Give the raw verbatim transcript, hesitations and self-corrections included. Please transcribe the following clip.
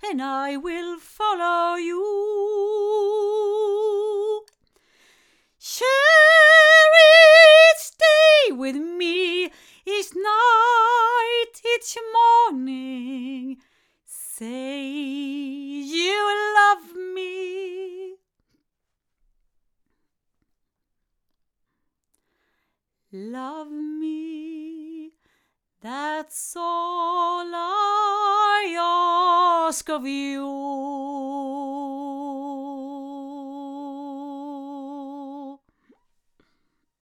then I will follow you. Share each day with me, each night, each morning. Say you love me. Love me, that's all I ask of you.